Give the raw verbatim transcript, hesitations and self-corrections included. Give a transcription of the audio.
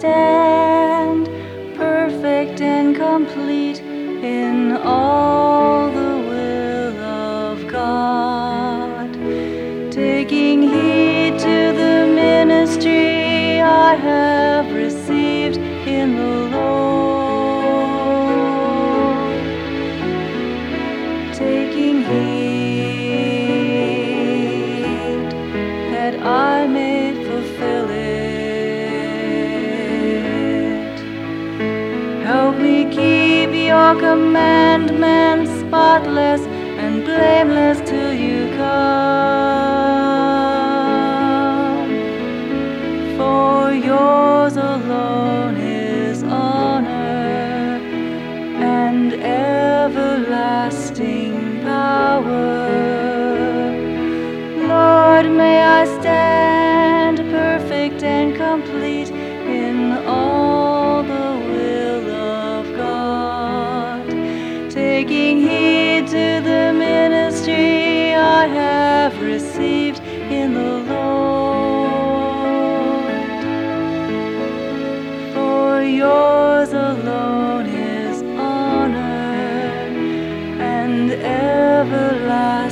stand, perfect and complete in all the will of God, taking heed to the ministry I have received in the Lord, taking heed that I may fulfill it. Help me keep your commandments spotless and blameless till you come. For yours alone is honor and everlasting power. Lord, may I stand perfect and complete in all the will of God, taking heed to the ministry I have received in the Lord. For yours alone is honor and everlasting